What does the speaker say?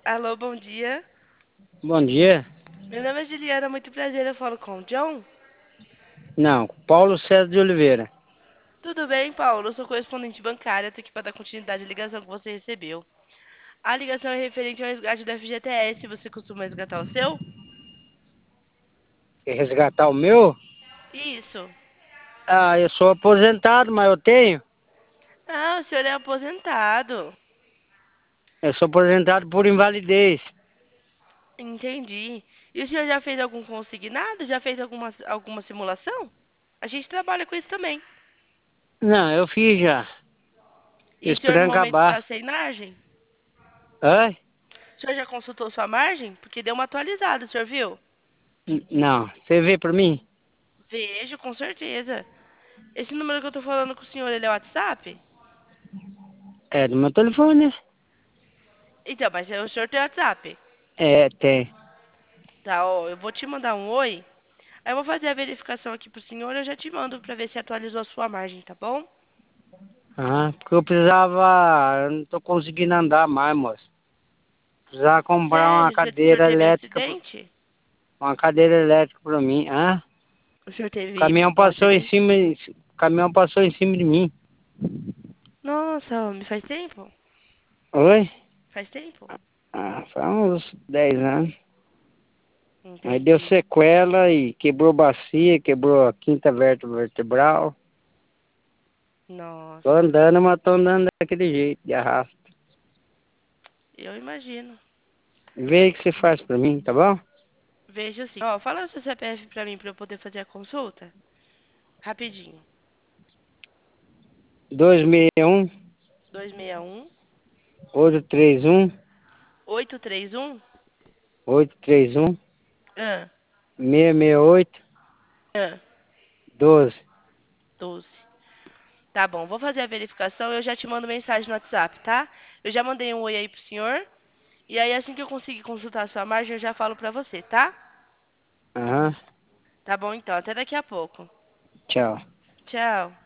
Alô, bom dia. Bom dia. Meu nome é Juliana, muito prazer. Eu falo com o John. Não, Paulo César de Oliveira. Tudo bem, Paulo? Eu sou correspondente bancária. Tô aqui para dar continuidade à ligação que você recebeu. A ligação é referente ao resgate do FGTS. Você costuma resgatar o seu? Quer resgatar o meu? Isso. Ah, eu sou aposentado, mas eu tenho. Ah, o senhor é aposentado. Eu sou aposentado por invalidez. Entendi. E o senhor já fez algum consignado? Já fez alguma simulação? A gente trabalha com isso também. Não, eu fiz já. E o senhor no Esperando momento está acabar. sem margem? Hã? O senhor já consultou sua margem? Porque deu uma atualizada, o senhor viu? Não, você vê pra mim? Vejo, com certeza. Esse número que eu tô falando com o senhor, ele é o WhatsApp? É do meu telefone, né? Então, mas o senhor tem WhatsApp. É, tem. Tá, ó, eu vou te mandar um oi. Aí eu vou fazer a verificação aqui pro senhor, eu já te mando pra ver se atualizou a sua margem, tá bom? Ah, porque eu precisava. Eu não tô conseguindo andar mais, moço. Precisava comprar uma Sério, o senhor cadeira teve elétrica. acidente? Uma cadeira elétrica pra mim. Hã? O senhor O teve caminhão um passou em acidente? cima. O caminhão passou em cima de mim. Nossa, homem, faz tempo? Oi? Faz tempo? Ah, faz uns 10 anos. Aí deu Entendi. sequela e quebrou bacia, quebrou a quinta vértebra vertebral. Tô Nossa, andando, mas tô andando daquele jeito, de arrasto. eu imagino. Vê o que você faz pra mim, tá bom? Veja assim. Ó, fala o seu CPF pra mim pra eu poder fazer a consulta. Rapidinho. 261 261 831 831 831 ah, 668 ah, 12. 12. Tá bom, vou fazer a verificação e eu já te mando mensagem no WhatsApp, tá? Eu já mandei um oi aí pro senhor. E aí, assim que eu conseguir consultar a sua margem, eu já falo pra você, tá? Aham, Tá bom, então. Até daqui a pouco. tchau. Tchau.